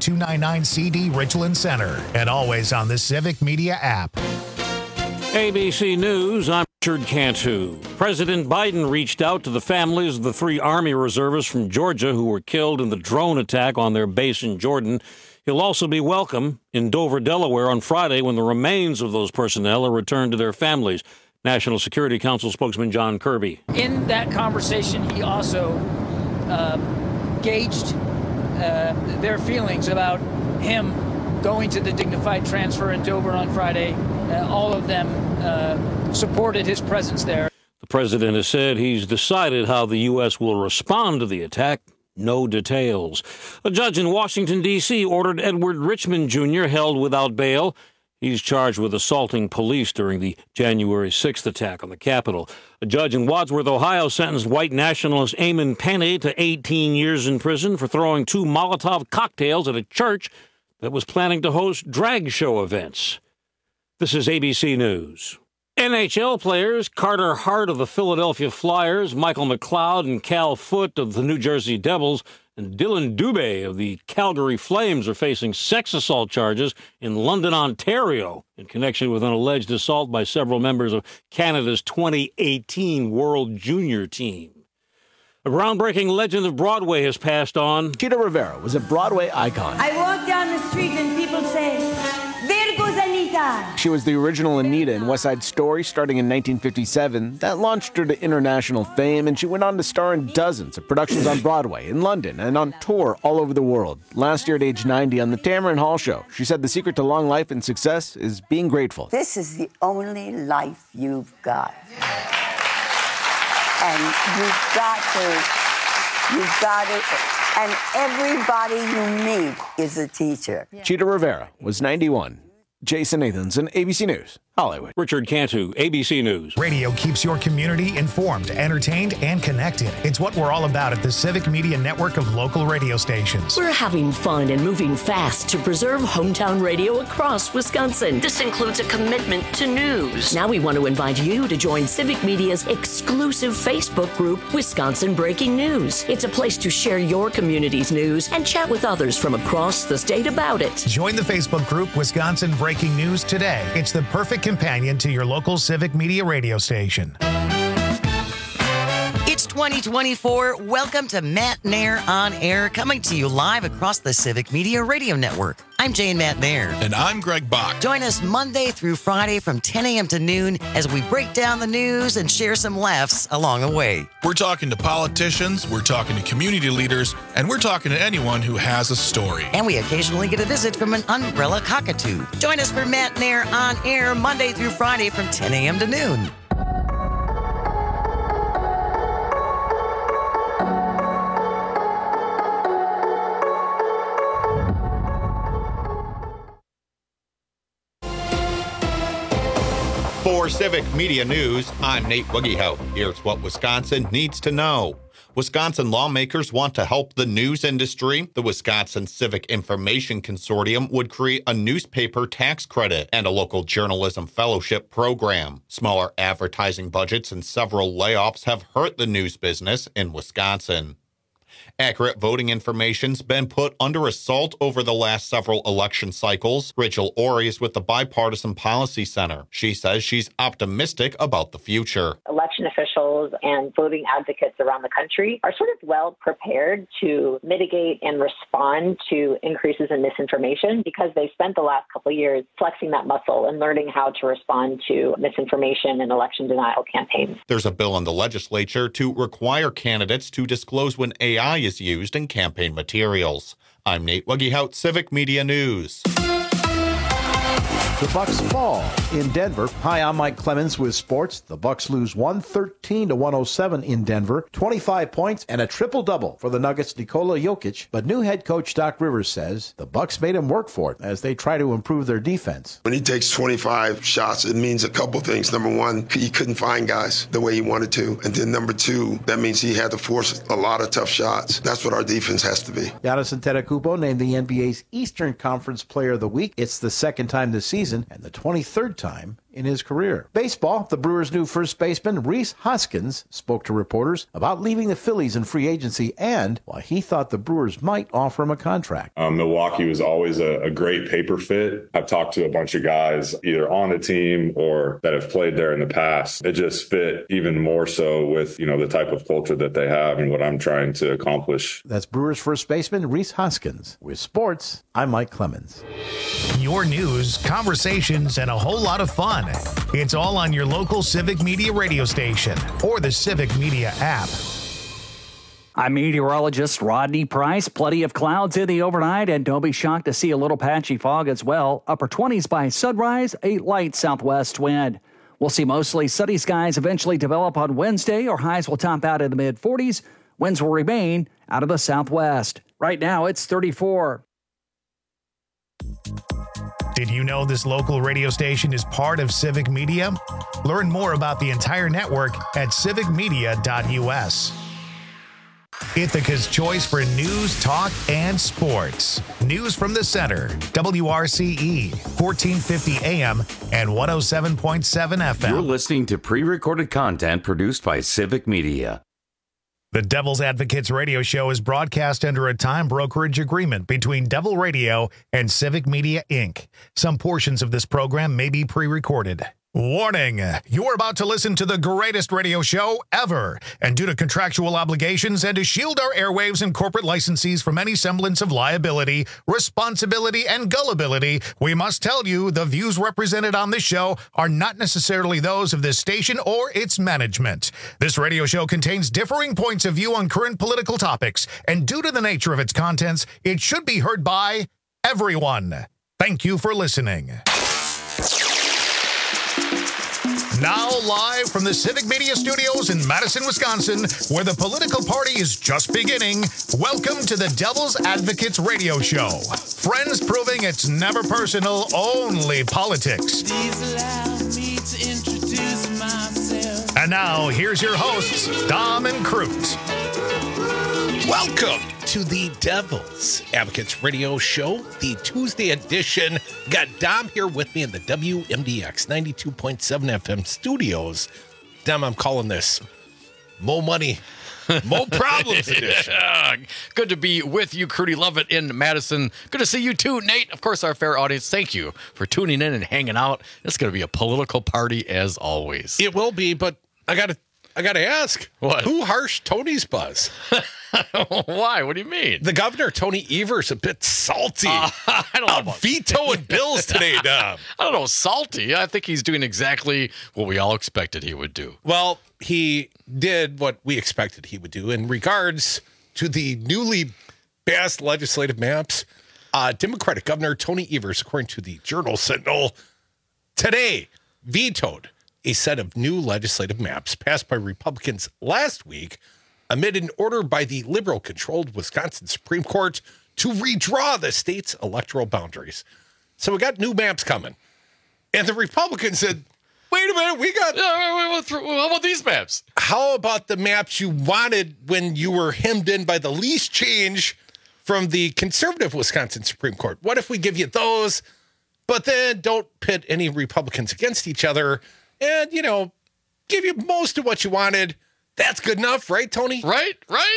299CD Richland Center, and always on the Civic Media app. ABC News, I'm Richard Cantu. President Biden reached out to the families of the 3 Army reservists from Georgia who were killed in the drone attack on their base in Jordan. He'll also be welcome in Dover, Delaware on Friday when the remains of those personnel are returned to their families. National Security Council spokesman John Kirby. In that conversation, he also gauged their feelings about him going to the dignified transfer in Dover on Friday. All of them supported his presence there. The president has said he's decided how the U.S. will respond to the attack. No details. A judge in Washington, D.C. ordered Edward Richmond Jr. held without bail. He's charged with assaulting police during the January 6th attack on the Capitol. A judge in Wadsworth, Ohio, sentenced white nationalist Eamon Penney to 18 years in prison for throwing 2 Molotov cocktails at a church that was planning to host drag show events. This is ABC News. NHL players Carter Hart of the Philadelphia Flyers, Michael McLeod and Cal Foote of the New Jersey Devils, and Dylan Dubé of the Calgary Flames are facing sex assault charges in London, Ontario, in connection with an alleged assault by several members of Canada's 2018 World Junior team. A groundbreaking legend of Broadway has passed on. Chita Rivera was a Broadway icon. I walk down the street and people say, "There goes Anita." She was the original Anita in West Side Story, starting in 1957. That launched her to international fame, and she went on to star in dozens of productions on Broadway, in London, and on tour all over the world. Last year at age 90 on the Tamron Hall Show, she said the secret to long life and success is being grateful. This is the only life you've got. And you've got it, and everybody you meet is a teacher. Chita Rivera was 91. Jason Nathanson, ABC News, Hollywood. Richard Cantu, ABC News. Radio keeps your community informed, entertained, and connected. It's what we're all about at the Civic Media Network of local radio stations. We're having fun and moving fast to preserve hometown radio across Wisconsin. This includes a commitment to news. Now we want to invite you to join Civic Media's exclusive Facebook group, Wisconsin Breaking News. It's a place to share your community's news and chat with others from across the state about it. Join the Facebook group, Wisconsin Breaking News today. It's the perfect companion to your local Civic Media radio station. It's 2024. Welcome to Matt Nair on Air, coming to you live across the Civic Media Radio Network. I'm Jane Matt Nair. And I'm Greg Bach. Join us Monday through Friday from 10 a.m. to noon as we break down the news and share some laughs along the way. We're talking to politicians, we're talking to community leaders, and we're talking to anyone who has a story. And we occasionally get a visit from an umbrella cockatoo. Join us for Matt Nair on Air Monday through Friday from 10 a.m. to noon. For Civic Media News, I'm Nate Wiggyhout. Here's what Wisconsin needs to know. Wisconsin lawmakers want to help the news industry. The Wisconsin Civic Information Consortium would create a newspaper tax credit and a local journalism fellowship program. Smaller advertising budgets and several layoffs have hurt the news business in Wisconsin. Accurate voting information's been put under assault over the last several election cycles. Rachel Ori is with the Bipartisan Policy Center. She says she's optimistic about the future. Election officials and voting advocates around the country are sort of well prepared to mitigate and respond to increases in misinformation because they spent the last couple of years flexing that muscle and learning how to respond to misinformation and election denial campaigns. There's a bill in the legislature to require candidates to disclose when AI is used in campaign materials. I'm Nate Wiggyhout, Civic Media News. The Bucks fall in Denver. Hi, I'm Mike Clemens with sports. The Bucks lose 113-107 in Denver. 25 points and a triple-double for the Nuggets' Nikola Jokic. But new head coach Doc Rivers says the Bucks made him work for it as they try to improve their defense. When he takes 25 shots, it means a couple things. Number one, he couldn't find guys the way he wanted to. And then number two, that means he had to force a lot of tough shots. That's what our defense has to be. Giannis Antetokounmpo named the NBA's Eastern Conference Player of the Week. It's the second time this season and the 23rd time in his career. Baseball, the Brewers' new first baseman, Rhys Hoskins, spoke to reporters about leaving the Phillies in free agency and why he thought the Brewers might offer him a contract. Milwaukee was always a great paper fit. I've talked to a bunch of guys either on the team or that have played there in the past. It just fit even more so with, the type of culture that they have and what I'm trying to accomplish. That's Brewers first baseman Rhys Hoskins. With sports, I'm Mike Clemens. Your news, conversations, and a whole lot of fun. It's all on your local Civic Media radio station or the Civic Media app. I'm meteorologist Rodney Price. Plenty of clouds in the overnight, and don't be shocked to see a little patchy fog as well. Upper 20s by sunrise, a light southwest wind. We'll see mostly sunny skies eventually develop on Wednesday. Our highs will top out in the mid-40s. Winds will remain out of the southwest. Right now, it's 34. Did you know this local radio station is part of Civic Media? Learn more about the entire network at civicmedia.us. Ithaca's choice for news, talk, and sports. News from the center. WRCE, 1450 AM and 107.7 FM. You're listening to pre-recorded content produced by Civic Media. The Devil's Advocates radio show is broadcast under a time brokerage agreement between Devil Radio and Civic Media, Inc. Some portions of this program may be pre-recorded. Warning, you're about to listen to the greatest radio show ever. And due to contractual obligations and to shield our airwaves and corporate licensees from any semblance of liability, responsibility, and gullibility, we must tell you the views represented on this show are not necessarily those of this station or its management. This radio show contains differing points of view on current political topics, and due to the nature of its contents, it should be heard by everyone. Thank you for listening. Now live from the Civic Media Studios in Madison, Wisconsin, where the political party is just beginning, welcome to the Devil's Advocates radio show. Friends proving it's never personal, only politics. Please allow me to introduce myself. And now, here's your hosts, Dom and Crute. Welcome to the Devil's Advocates radio show, the Tuesday edition. Got Dom here with me in the WMDX 92.7 FM studios. Dom, I'm calling this Mo Money, Mo Problems edition. Good to be with you, Crudy Lovett in Madison. Good to see you too, Nate. Of course, our fair audience. Thank you for tuning in and hanging out. It's going to be a political party as always. It will be, but I gotta ask. What? Who harshed Tony's buzz? Why? What do you mean? The governor, Tony Evers, a bit salty. I don't know about vetoing bills today, Dom. I don't know, salty. I think he's doing exactly what we all expected he would do. Well, he did what we expected he would do in regards to the newly passed legislative maps. Democratic Governor Tony Evers, according to the Journal-Sentinel, today vetoed a set of new legislative maps passed by Republicans last week amid an order by the liberal-controlled Wisconsin Supreme Court to redraw the state's electoral boundaries. So we got new maps coming. And the Republicans said, wait a minute, we got... How about these maps? How about the maps you wanted when you were hemmed in by the least change from the conservative Wisconsin Supreme Court? What if we give you those, but then don't pit any Republicans against each other and, give you most of what you wanted? That's good enough, right, Tony? Right.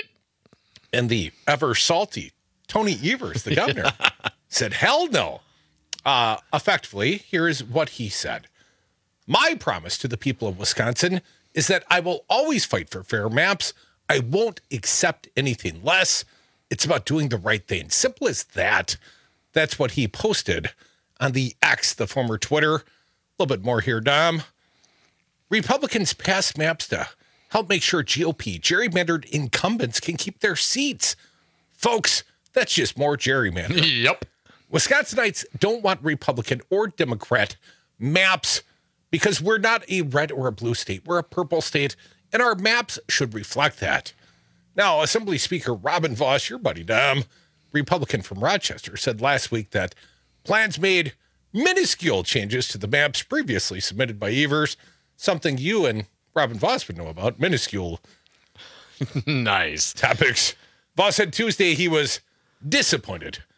And the ever salty Tony Evers, the governor, said, hell no. Effectively, here's what he said. My promise to the people of Wisconsin is that I will always fight for fair maps. I won't accept anything less. It's about doing the right thing. Simple as that. That's what he posted on the X, the former Twitter. A little bit more here, Dom. Republicans passed maps to help make sure GOP gerrymandered incumbents can keep their seats. Folks, that's just more gerrymandering. Yep. Wisconsinites don't want Republican or Democrat maps because we're not a red or a blue state. We're a purple state, and our maps should reflect that. Now, Assembly Speaker Robin Vos, your buddy Dom, Republican from Rochester, said last week that plans made minuscule changes to the maps previously submitted by Evers, something you and Robin Vos would know about, minuscule nice topics. Vos said Tuesday he was disappointed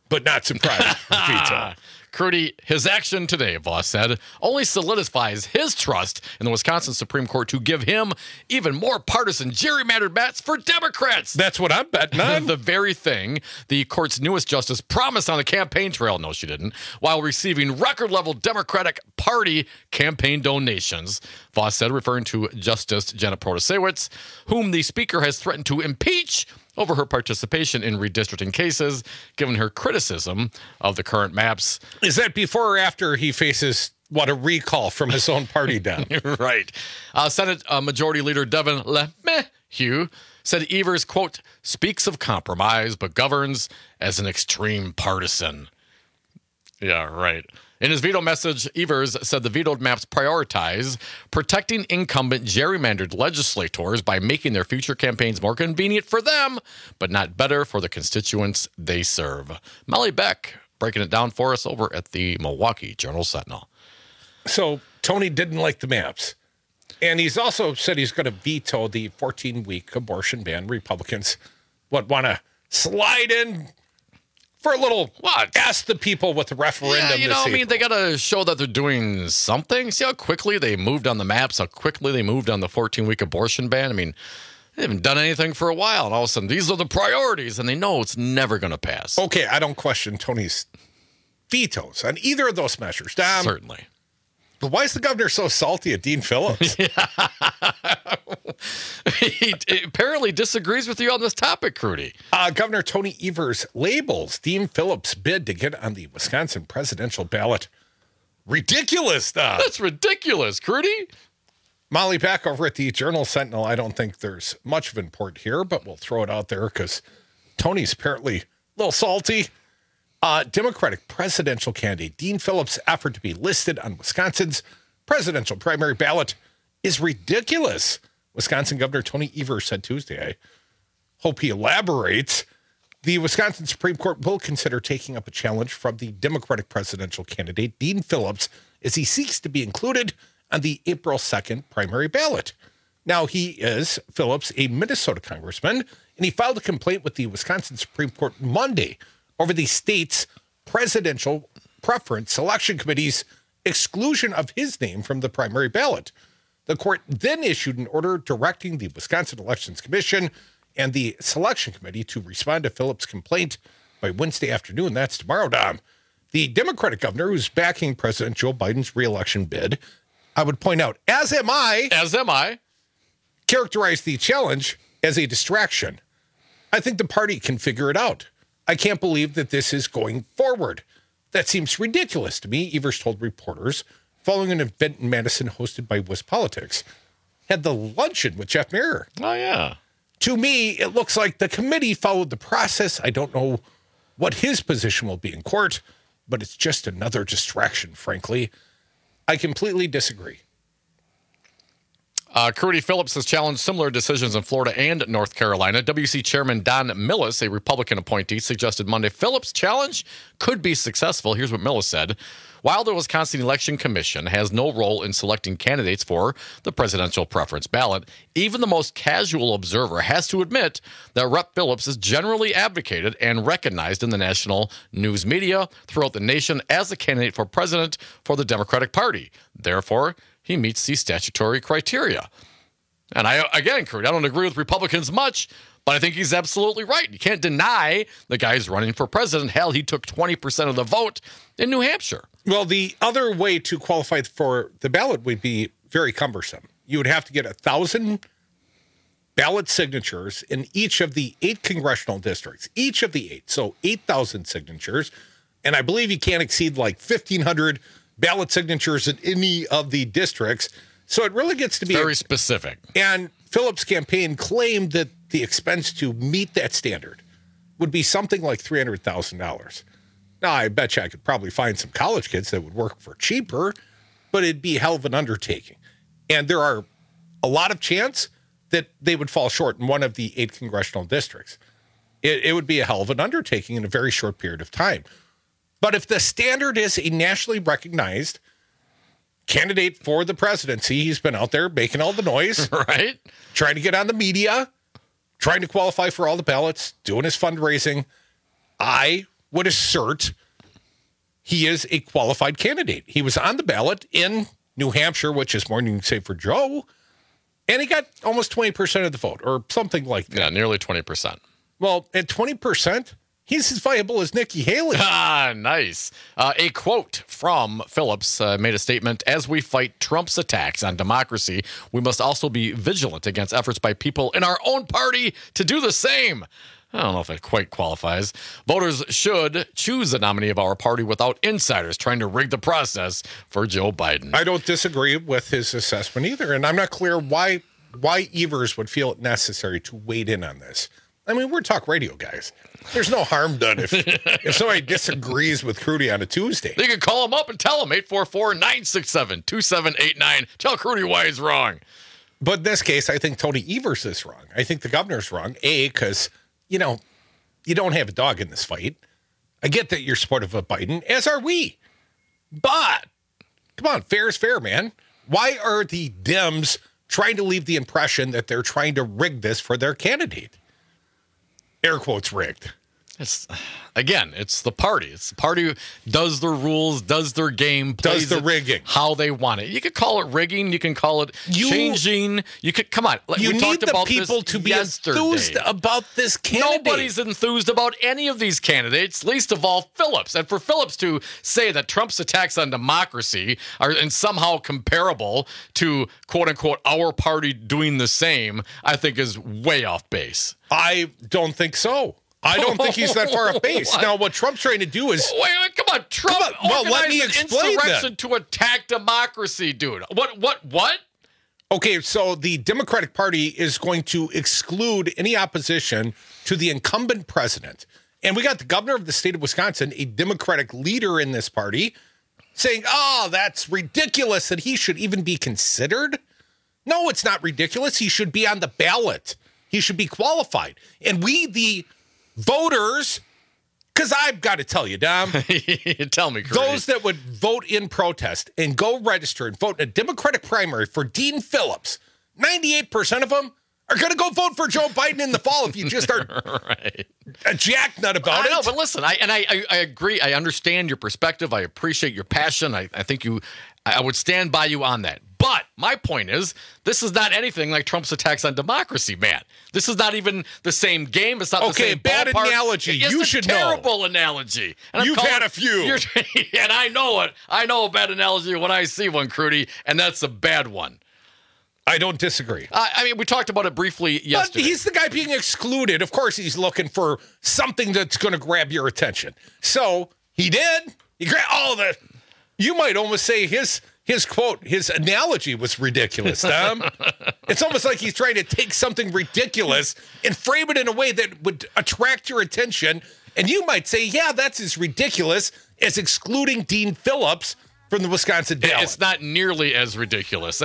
but not surprised. Veto. Crudy, his action today, Voss said, only solidifies his trust in the Wisconsin Supreme Court to give him even more partisan gerrymandered maps for Democrats. That's what I'm betting on. The very thing the court's newest justice promised on the campaign trail, no, she didn't, while receiving record-level Democratic Party campaign donations. Voss said, referring to Justice Janet Protasewicz, whom the speaker has threatened to impeach over her participation in redistricting cases, given her criticism of the current maps. Is that before or after he faces, a recall from his own party down? Right. Senate Majority Leader Devin LeMahieu said Evers, quote, speaks of compromise, but governs as an extreme partisan. Yeah, right. In his veto message, Evers said the vetoed maps prioritize protecting incumbent gerrymandered legislators by making their future campaigns more convenient for them, but not better for the constituents they serve. Molly Beck breaking it down for us over at the Milwaukee Journal-Sentinel. So Tony didn't like the maps. And he's also said he's going to veto the 14-week abortion ban. Republicans want to slide in for a little, ask the people what the referendum is. I mean, they got to show that they're doing something. See how quickly they moved on the maps, how quickly they moved on the 14-week abortion ban. I mean, they haven't done anything for a while, and all of a sudden, these are the priorities, and they know it's never going to pass. Okay, I don't question Tony's vetoes on either of those measures. Dom, certainly. But why is the governor so salty at Dean Phillips? He apparently disagrees with you on this topic, Crudy. Governor Tony Evers labels Dean Phillips' bid to get on the Wisconsin presidential ballot ridiculous. That's ridiculous, Crudy. Molly Beck over at the Journal-Sentinel. I don't think there's much of import here, but we'll throw it out there because Tony's apparently a little salty. Democratic presidential candidate Dean Phillips' effort to be listed on Wisconsin's presidential primary ballot is ridiculous. Wisconsin Governor Tony Evers said Tuesday. I hope he elaborates. The Wisconsin Supreme Court will consider taking up a challenge from the Democratic presidential candidate Dean Phillips as he seeks to be included on the April 2nd primary ballot. Now, Phillips, a Minnesota congressman, and he filed a complaint with the Wisconsin Supreme Court Monday over the state's presidential preference selection committee's exclusion of his name from the primary ballot. The court then issued an order directing the Wisconsin Elections Commission and the selection committee to respond to Phillips' complaint by Wednesday afternoon. That's tomorrow, Dom. The Democratic governor, who's backing President Joe Biden's reelection bid, I would point out, as am I, characterized the challenge as a distraction. I think the party can figure it out. I can't believe that this is going forward. That seems ridiculous to me, Evers told reporters following an event in Madison hosted by WisPolitics. Had the luncheon with Jeff Mehrer. Oh, yeah. To me, it looks like the committee followed the process. I don't know what his position will be in court, but it's just another distraction, frankly. I completely disagree. Crudy Phillips has challenged similar decisions in Florida and North Carolina. WC Chairman Don Millis, a Republican appointee, suggested Monday Phillips' challenge could be successful. Here's what Millis said. While the Wisconsin Election Commission has no role in selecting candidates for the presidential preference ballot, even the most casual observer has to admit that Rep. Phillips is generally advocated and recognized in the national news media throughout the nation as a candidate for president for the Democratic Party. Therefore, he meets these statutory criteria. And Crudy, I don't agree with Republicans much, but I think he's absolutely right. You can't deny the guy's running for president. Hell, he took 20% of the vote in New Hampshire. Well, the other way to qualify for the ballot would be very cumbersome. You would have to get 1,000 ballot signatures in each of the 8 congressional districts, each of the 8. So 8,000 signatures. And I believe you can't exceed like 1,500 ballot signatures in any of the districts. So it really gets to be very specific. And Phillips' campaign claimed that the expense to meet that standard would be something like $300,000. Now, I bet you I could probably find some college kids that would work for cheaper, but it'd be a hell of an undertaking. And there are a lot of chance that they would fall short in one of the 8 congressional districts. It would be a hell of an undertaking in a very short period of time. But if the standard is a nationally recognized candidate for the presidency, he's been out there making all the noise, right? Trying to get on the media, trying to qualify for all the ballots, doing his fundraising. I would assert he is a qualified candidate. He was on the ballot in New Hampshire, which is more than you can say for Joe, and he got almost 20% of the vote or something like that. Yeah, nearly 20%. Well, at 20%, he's as viable as Nikki Haley. Ah, nice. A quote from Phillips made a statement, as we fight Trump's attacks on democracy, we must also be vigilant against efforts by people in our own party to do the same. I don't know if it quite qualifies. Voters should choose a nominee of our party without insiders trying to rig the process for Joe Biden. I don't disagree with his assessment either, and I'm not clear why Evers would feel it necessary to wade in on this. I mean, we're talk radio guys. There's no harm done if somebody disagrees with Crudy on a Tuesday. You can call him up and tell him, 844-967-2789. Tell Crudy why he's wrong. But in this case, I think Tony Evers is wrong. I think the governor's wrong, because you don't have a dog in this fight. I get that you're supportive of Biden, as are we. But, come on, fair is fair, man. Why are the Dems trying to leave the impression that they're trying to rig this for their candidate? Air quotes rigged. It's the party. It's the party who does their rules, does their game, plays does the rigging how they want it. You could call it rigging. You can call it changing. You could come on. You we need talked about the people this to be yesterday. enthused about this candidate. Nobody's enthused about any of these candidates, least of all Phillips. And for Phillips to say that Trump's attacks on democracy are somehow comparable to quote unquote our party doing the same, I think is way off base. I don't think so. I don't think he's that far off base. Now, what Trump's trying to do is... Wait, come on. Trump organized an insurrection to attack democracy, dude. What? Okay, so the Democratic Party is going to exclude any opposition to the incumbent president. And we got the governor of the state of Wisconsin, a Democratic leader in this party, saying, that's ridiculous that he should even be considered. No, it's not ridiculous. He should be on the ballot. He should be qualified. And we, the voters, because I've got to tell you, Dom. Tell me, Crudy. Those that would vote in protest and go register and vote in a Democratic primary for Dean Phillips, 98% of them are going to go vote for Joe Biden in the fall if you just are right. a jacknut about it. I know, but listen, I agree. I understand your perspective. I appreciate your passion. I think I would stand by you on that. But my point is, this is not anything like Trump's attacks on democracy, man. This is not even the same game. It's not the same bad ballpark. Analogy. You should know. Terrible analogy. And you've had a few. And I know it. I know a bad analogy when I see one, Crudy, and that's a bad one. I don't disagree. I mean, we talked about it briefly yesterday. But he's the guy being excluded. Of course, he's looking for something that's going to grab your attention. So he did. He grabbed all the. You might almost say his quote, his analogy was ridiculous, Tom. It's almost like he's trying to take something ridiculous and frame it in a way that would attract your attention. And you might say, yeah, that's as ridiculous as excluding Dean Phillips from the Wisconsin ballot. It's not nearly as ridiculous.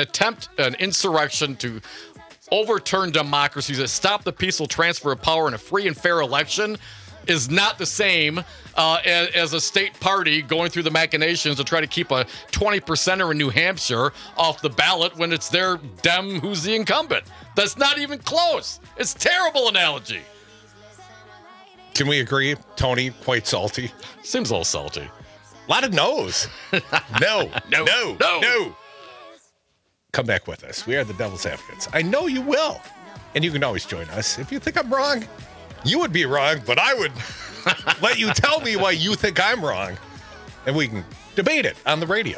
An insurrection to overturn democracy, to stop the peaceful transfer of power in a free and fair election is not the same as a state party going through the machinations to try to keep a 20%er in New Hampshire off the ballot when it's their Dem who's the incumbent. That's not even close. It's a terrible analogy. Can we agree, Tony, quite salty? Seems a little salty. A lot of no's. No. Come back with us. We are the Devil's Advocates. I know you will. And you can always join us. If you think I'm wrong, you would be wrong, but I would let you tell me why you think I'm wrong. And we can debate it on the radio.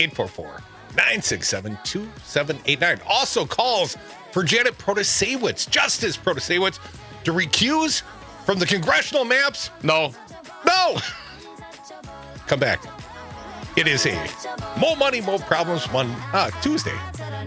844-967-2789. Also calls for Janet Protasewicz, Justice Protasewicz, to recuse from the congressional maps. No. Come back. It is a More Money, More Problems Tuesday.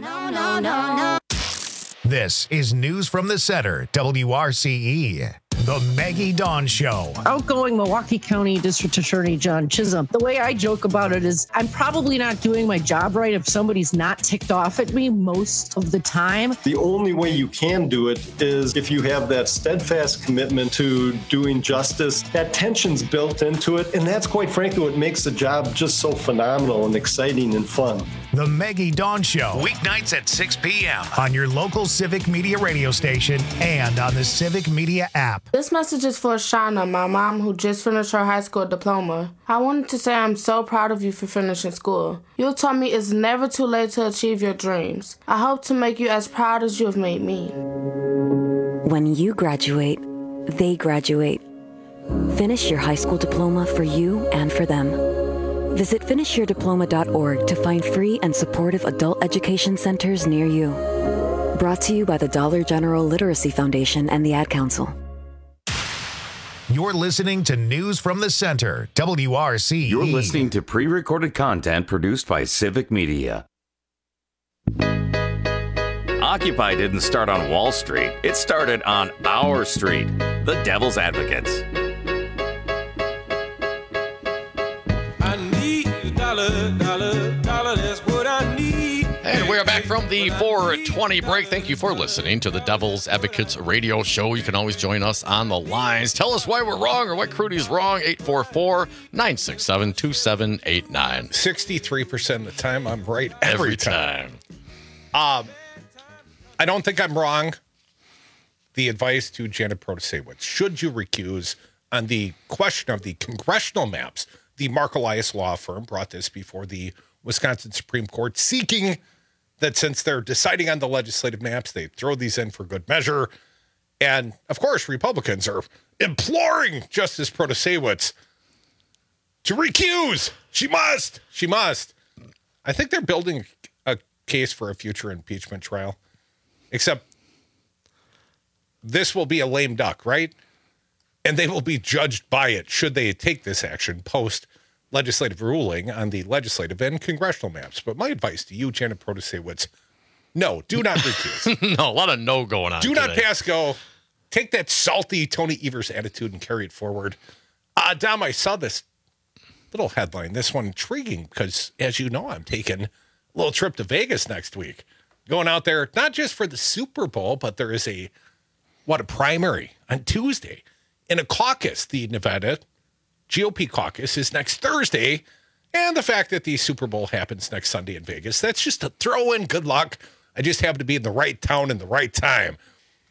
This is News from the Center, WRCE. The Maggie Dawn Show. Outgoing Milwaukee County District Attorney John Chisholm. The way I joke about it is I'm probably not doing my job right if somebody's not ticked off at me most of the time. The only way you can do it is if you have that steadfast commitment to doing justice. That tension's built into it, and that's quite frankly what makes the job just so phenomenal and exciting and fun. The Maggie Dawn Show, weeknights at 6 p.m. on your local Civic Media radio station and on the Civic Media app. This message is for Shauna, my mom, who just finished her high school diploma. I wanted to say I'm so proud of you for finishing school. You taught me it's never too late to achieve your dreams. I hope to make you as proud as you have made me. When you graduate, they graduate. Finish your high school diploma for you and for them. Visit finishyourdiploma.org to find free and supportive adult education centers near you. Brought to you by the Dollar General Literacy Foundation and the Ad Council. You're listening to News from the Center, WRCE. You're listening to pre-recorded content produced by Civic Media. Occupy didn't start on Wall Street. It started on our street, the Devil's Advocates. Dollar, that's what I need. And we are back from the 420 break. Thank you for listening to the Devil's Advocates radio show. You can always join us on the lines. Tell us why we're wrong or what Crudy's wrong. 844-967-2789. 63% of the time, I'm right every time. I don't think I'm wrong. The advice to Janet Protasiewicz: should you recuse on the question of the congressional maps? The Mark Elias law firm brought this before the Wisconsin Supreme Court, seeking that since they're deciding on the legislative maps, they throw these in for good measure. And, of course, Republicans are imploring Justice Protasiewicz to recuse. She must. She must. I think they're building a case for a future impeachment trial, except this will be a lame duck, right? And they will be judged by it should they take this action post-legislative ruling on the legislative and congressional maps. But my advice to you, Janet Protasiewicz, no, do not recuse. No, a lot of no going on. Do not pass go. Take that salty Tony Evers attitude and carry it forward. Dom, I saw this little headline, this one intriguing, because as you know, I'm taking a little trip to Vegas next week. Going out there, not just for the Super Bowl, but there is a primary on Tuesday. In a caucus, the Nevada GOP caucus is next Thursday. And the fact that the Super Bowl happens next Sunday in Vegas, that's just a throw in. Good luck. I just happen to be in the right town in the right time.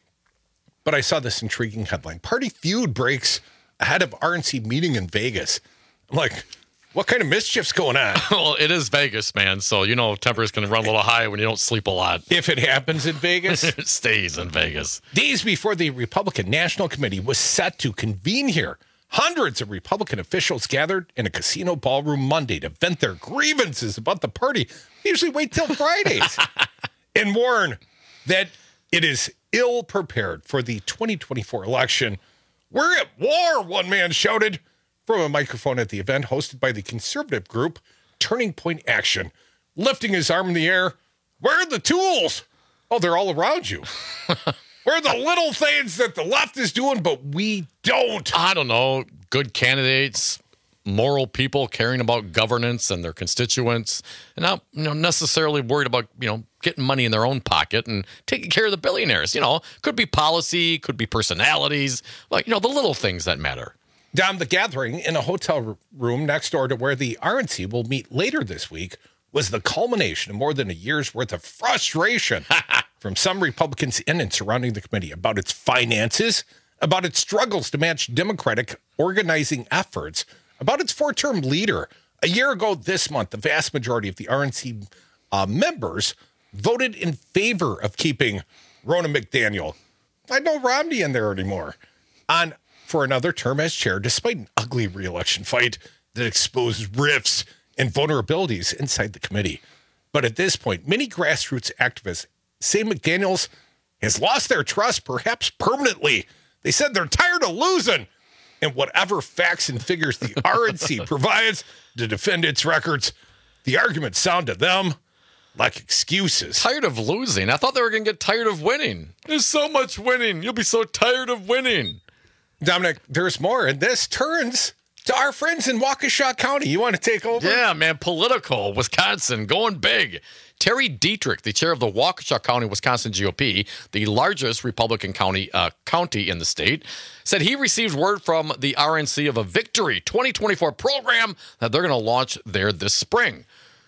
But I saw this intriguing headline. Party feud breaks ahead of RNC meeting in Vegas. I'm like, what kind of mischief's going on? Well, it is Vegas, man. So, you know, temper is going to run a little high when you don't sleep a lot. If it happens in Vegas. It stays in Vegas. Days before the Republican National Committee was set to convene here, hundreds of Republican officials gathered in a casino ballroom Monday to vent their grievances about the party. They usually wait till Fridays and warn that it is ill prepared for the 2024 election. We're at war, one man shouted from a microphone at the event hosted by the conservative group Turning Point Action, lifting his arm in the air. Where are the tools? Oh, they're all around you. Where are the little things that the left is doing, but we don't? I don't know. Good candidates, moral people caring about governance and their constituents, and not necessarily worried about getting money in their own pocket and taking care of the billionaires. Could be policy, could be personalities, the little things that matter. Down the gathering in a hotel room next door to where the RNC will meet later this week was the culmination of more than a year's worth of frustration from some Republicans in and surrounding the committee about its finances, about its struggles to match Democratic organizing efforts, about its four-term leader. A year ago this month, the vast majority of the RNC members voted in favor of keeping Ronna McDaniel. I know Romney in there anymore. For another term as chair, despite an ugly re-election fight that exposed rifts and vulnerabilities inside the committee. But at this point, many grassroots activists say McDaniels has lost their trust, perhaps permanently. They said they're tired of losing. And whatever facts and figures the RNC provides to defend its records, the arguments sound to them like excuses. Tired of losing? I thought they were going to get tired of winning. There's so much winning. You'll be so tired of winning. Dominic, there's more, and this turns to our friends in Waukesha County. You want to take over? Yeah, man, political. Wisconsin, going big. Terry Dietrich, the chair of the Waukesha County, Wisconsin GOP, the largest Republican county in the state, said he received word from the RNC of a Victory 2024 program that they're going to launch there this spring.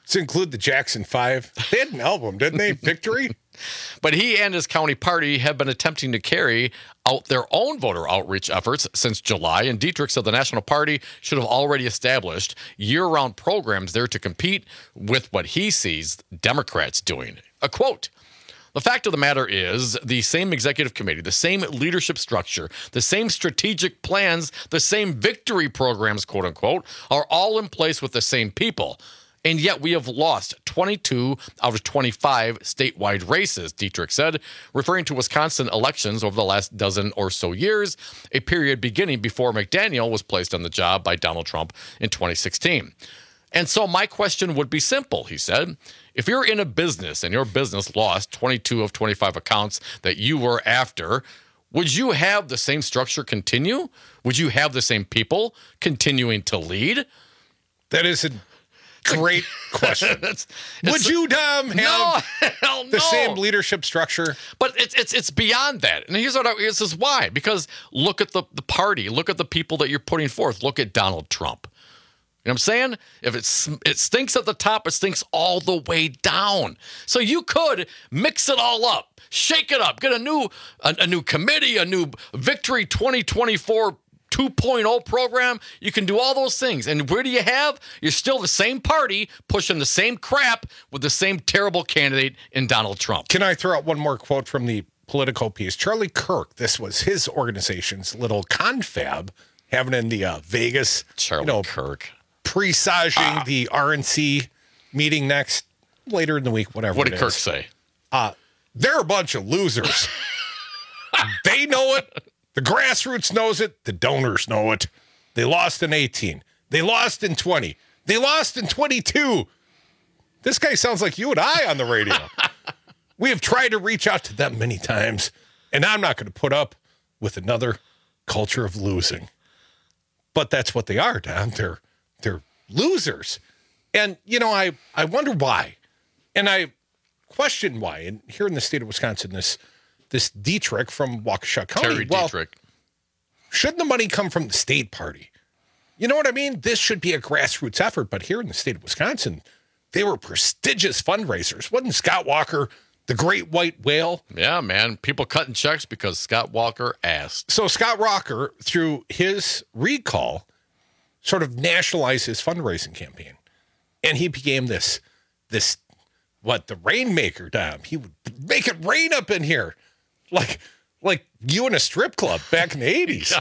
Does it include the Jackson 5? They had an album, didn't they? Victory? But he and his county party have been attempting to carry out their own voter outreach efforts since July, and Dietrich said the National Party should have already established year-round programs there to compete with what he sees Democrats doing. A quote, "The fact of the matter is the same executive committee, the same leadership structure, the same strategic plans, the same victory programs, quote unquote, are all in place with the same people. And yet we have lost 22 out of 25 statewide races," Dietrich said, referring to Wisconsin elections over the last dozen or so years, a period beginning before McDaniel was placed on the job by Donald Trump in 2016. "And so my question would be simple," he said. "If you're in a business and your business lost 22 of 25 accounts that you were after, would you have the same structure continue? Would you have the same people continuing to lead?" That is a great question. Would you, Dom, have the same leadership structure? But it's beyond that. And here's this is why. Because look at the party. Look at the people that you're putting forth. Look at Donald Trump. You know what I'm saying? If it stinks at the top, it stinks all the way down. So you could mix it all up, shake it up, get a new committee, a new Victory 2024 2.0 program. You can do all those things. And where do you have? You're still the same party pushing the same crap with the same terrible candidate in Donald Trump. Can I throw out one more quote from the Politico piece? Charlie Kirk, this was his organization's little confab, having in the Vegas. Charlie Kirk. Presaging the RNC meeting later in the week, whatever. What did Kirk say? They're a bunch of losers. They know it. The grassroots knows it. The donors know it. They lost in 18. They lost in 20. They lost in 22. This guy sounds like you and I on the radio. We have tried to reach out to them many times, and I'm not going to put up with another culture of losing. But that's what they are, Don. They're losers. And, I wonder why. And I question why. And here in the state of Wisconsin, this Dietrich from Waukesha County. Terry Dietrich. Shouldn't the money come from the state party? You know what I mean? This should be a grassroots effort. But here in the state of Wisconsin, they were prestigious fundraisers. Wasn't Scott Walker the great white whale? Yeah, man. People cutting checks because Scott Walker asked. So Scott Walker, through his recall, sort of nationalized his fundraising campaign. And he became the rainmaker, Dom. He would make it rain up in here. Like you in a strip club back in the 80s.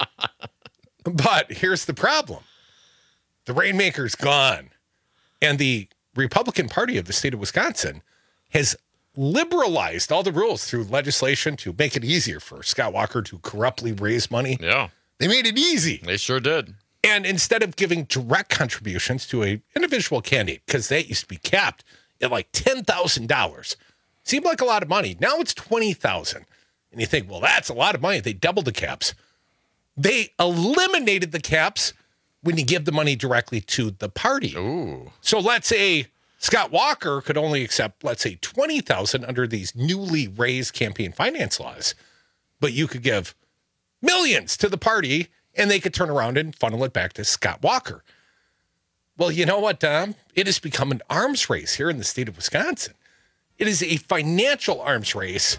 But here's the problem. The rainmaker's gone. And the Republican Party of the state of Wisconsin has liberalized all the rules through legislation to make it easier for Scott Walker to corruptly raise money. Yeah. They made it easy. They sure did. And instead of giving direct contributions to an individual candidate, because that used to be capped at like $10,000, seemed like a lot of money. Now it's $20,000. And you think, well, that's a lot of money. They doubled the caps. They eliminated the caps when you give the money directly to the party. Ooh. So let's say Scott Walker could only accept, let's say, $20,000 under these newly raised campaign finance laws. But you could give millions to the party, and they could turn around and funnel it back to Scott Walker. Well, you know what, Dom? It has become an arms race here in the state of Wisconsin. It is a financial arms race.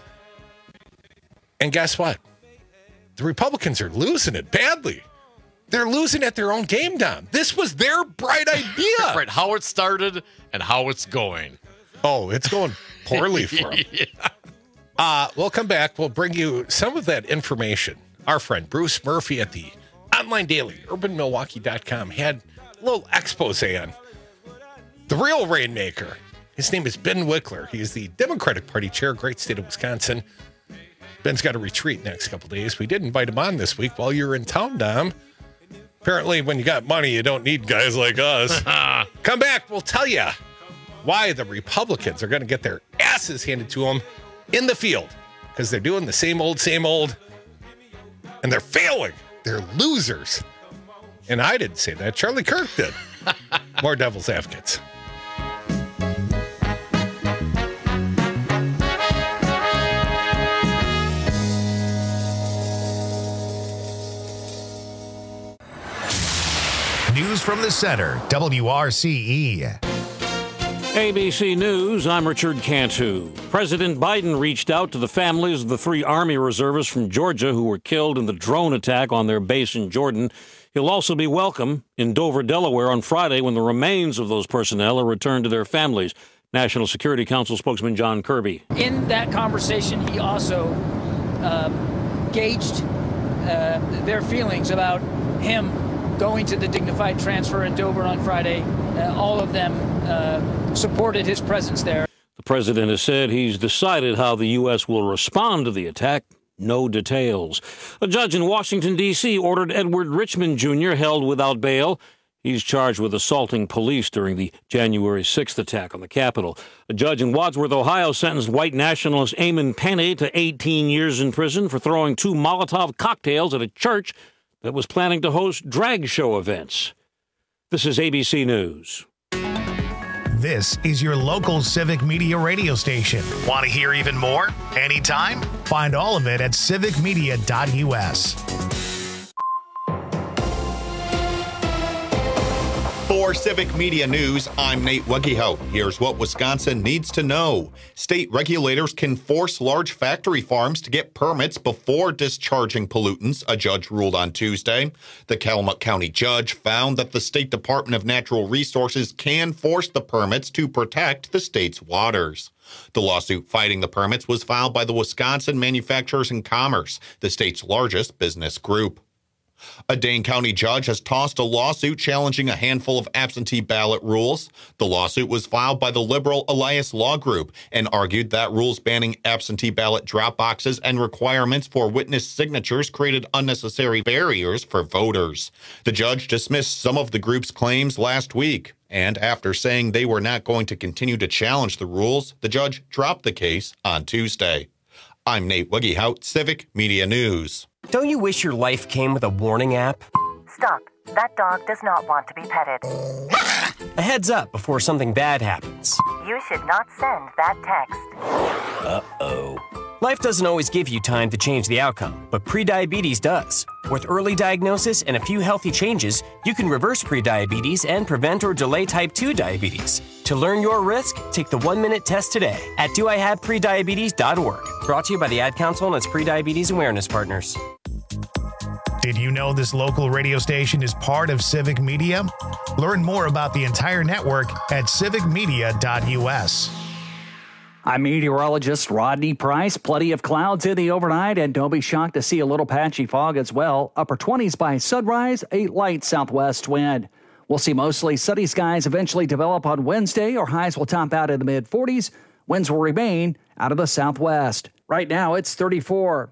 And guess what? The Republicans are losing it badly. They're losing at their own game, Dom. This was their bright idea. Right, how it started and how it's going. Oh, it's going poorly for them. Yeah. We'll come back. We'll bring you some of that information. Our friend Bruce Murphy at the online daily, urbanmilwaukee.com, had a little expose on the real rainmaker. His name is Ben Wickler. He is the Democratic Party chair, great state of Wisconsin. Ben's got a retreat next couple days. We did invite him on this week while you were in town, Dom. Apparently, when you got money, you don't need guys like us. Come back. We'll tell you why the Republicans are going to get their asses handed to them in the field. Because they're doing the same old, and they're failing. They're losers. And I didn't say that. Charlie Kirk did. More Devil's Advocates. News from the center, WRCE. ABC News, I'm Richard Cantu. President Biden reached out to the families of the 3 Army reservists from Georgia who were killed in the drone attack on their base in Jordan. He'll also be welcome in Dover, Delaware on Friday when the remains of those personnel are returned to their families. National Security Council spokesman John Kirby. In that conversation, he also gauged their feelings about him going to the dignified transfer in Dover on Friday. All of them supported his presence there. The president has said he's decided how the U.S. will respond to the attack. No details. A judge in Washington, D.C. ordered Edward Richmond Jr. held without bail. He's charged with assaulting police during the January 6th attack on the Capitol. A judge in Wadsworth, Ohio, sentenced white nationalist Eamon Penney to 18 years in prison for throwing 2 Molotov cocktails at a church that was planning to host drag show events. This is ABC News. This is your local Civic Media radio station. Want to hear even more? Anytime? Find all of it at civicmedia.us. For Civic Media News, I'm Nate Wegehout. Here's what Wisconsin needs to know. State regulators can force large factory farms to get permits before discharging pollutants, a judge ruled on Tuesday. The Calumet County judge found that the State Department of Natural Resources can force the permits to protect the state's waters. The lawsuit fighting the permits was filed by the Wisconsin Manufacturers and Commerce, the state's largest business group. A Dane County judge has tossed a lawsuit challenging a handful of absentee ballot rules. The lawsuit was filed by the liberal Elias Law Group and argued that rules banning absentee ballot drop boxes and requirements for witness signatures created unnecessary barriers for voters. The judge dismissed some of the group's claims last week, and after saying they were not going to continue to challenge the rules, the judge dropped the case on Tuesday. I'm Nate Wegehout, Civic Media News. Don't you wish your life came with a warning app? Stop. That dog does not want to be petted. A heads up before something bad happens. You should not send that text. Uh-oh. Life doesn't always give you time to change the outcome, but prediabetes does. With early diagnosis and a few healthy changes, you can reverse prediabetes and prevent or delay type 2 diabetes. To learn your risk, take the 1-minute test today at doihaveprediabetes.org. Brought to you by the Ad Council and its prediabetes awareness partners. Did you know this local radio station is part of Civic Media? Learn more about the entire network at civicmedia.us. I'm meteorologist Rodney Price. Plenty of clouds in the overnight, and don't be shocked to see a little patchy fog as well. Upper 20s by sunrise, a light southwest wind. We'll see mostly sunny skies eventually develop on Wednesday. Our highs will top out in the mid-40s. Winds will remain out of the southwest. Right now, it's 34.